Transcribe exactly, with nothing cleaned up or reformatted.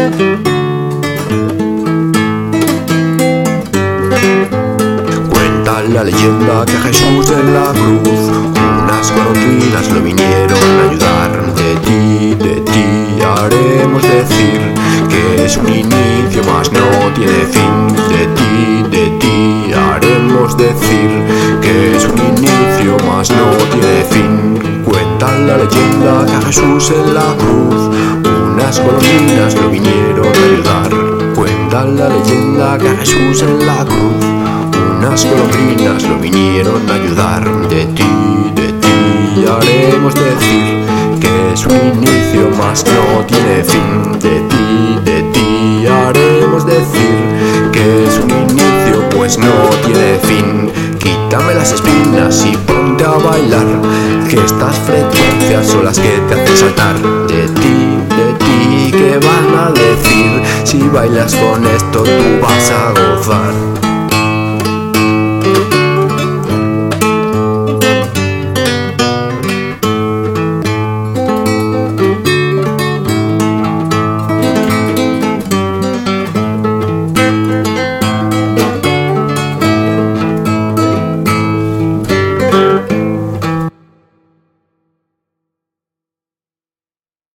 Cuenta la leyenda que Jesús en la cruz unas golondrinas lo vinieron a ayudar. De ti, de ti haremos decir que es un inicio mas no tiene fin. De ti, de ti haremos decir que es un inicio mas no tiene fin. Cuenta la leyenda que a Jesús en la cruz unas golondrinas lo vinieron a ayudar. Cuenta la leyenda que a Jesús en la cruz unas golondrinas lo vinieron a ayudar. De ti, de ti haremos decir que es un inicio mas no tiene fin. De ti, de ti haremos decir que es un inicio pues no tiene fin. Quítame las espinas y ponte a bailar, que estas frecuencias son las que te hacen saltar. De ti, de ti, ¿qué van a decir? Si bailas con esto tú vas a gozar.